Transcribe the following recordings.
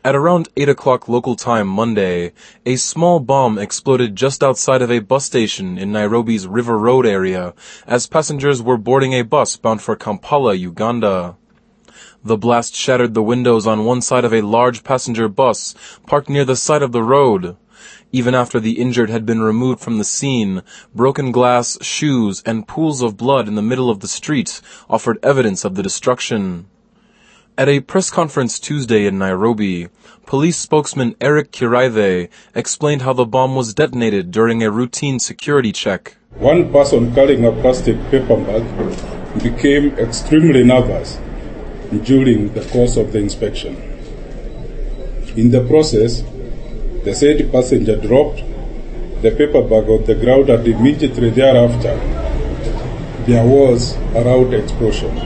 At around 8 o'clock local time Monday, a small bomb exploded just outside of a bus station in Nairobi's River Road area as passengers were boarding a bus bound for Kampala, Uganda. The blast shattered the windows on one side of a large passenger bus parked near the side of the road. Even after the injured had been removed from the scene, broken glass, shoes, and pools of blood in the middle of the street offered evidence of the destruction. At a press conference Tuesday in Nairobi, police spokesman Eric Kiraithe explained how the bomb was detonated during a routine security check. One person carrying a plastic paper bag became extremely nervous during the course of the inspection. In the process, the said passenger dropped the paper bag on the ground, and immediately thereafter, there was a loud explosion.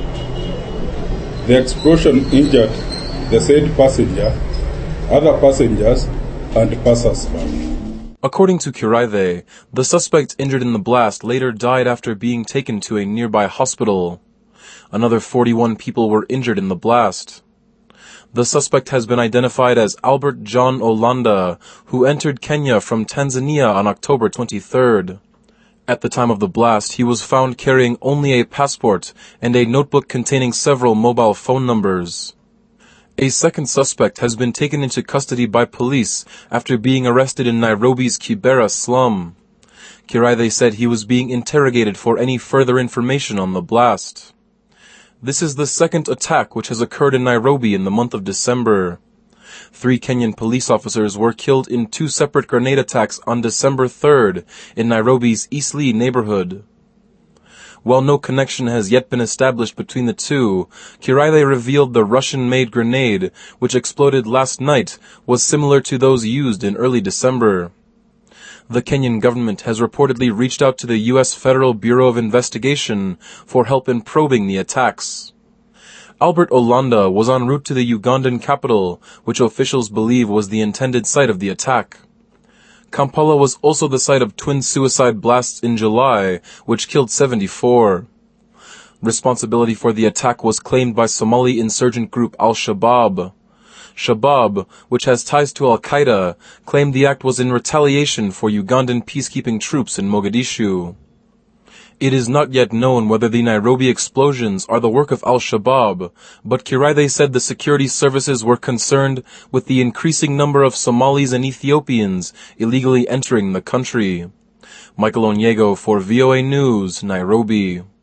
The explosion injured the said passenger, other passengers, and passers-by. According to Kiraithe, the suspect injured in the blast later died after being taken to a nearby hospital. Another 41 people were injured in the blast. The suspect has been identified as Albert John Olanda, who entered Kenya from Tanzania on October 23rd. At the time of the blast, he was found carrying only a passport and a notebook containing several mobile phone numbers. A second suspect has been taken into custody by police after being arrested in Nairobi's Kibera slum. Kiraithe said he was being interrogated for any further information on the blast. This is the second attack which has occurred in Nairobi in the month of December. 3 Kenyan police officers were killed in 2 separate grenade attacks on December 3rd in Nairobi's Eastleigh neighborhood. While no connection has yet been established between the two, Kiraithe revealed the Russian-made grenade, which exploded last night, was similar to those used in early December. The Kenyan government has reportedly reached out to the U.S. Federal Bureau of Investigation for help in probing the attacks. Albert Olanda was en route to the Ugandan capital, which officials believe was the intended site of the attack. Kampala was also the site of twin suicide blasts in July, which killed 74. Responsibility for the attack was claimed by Somali insurgent group Al-Shabaab. Shabaab, which has ties to Al-Qaeda, claimed the act was in retaliation for Ugandan peacekeeping troops in Mogadishu. It is not yet known whether the Nairobi explosions are the work of Al-Shabaab, but Kiraithe said the security services were concerned with the increasing number of Somalis and Ethiopians illegally entering the country. Michael Onyego for VOA News, Nairobi.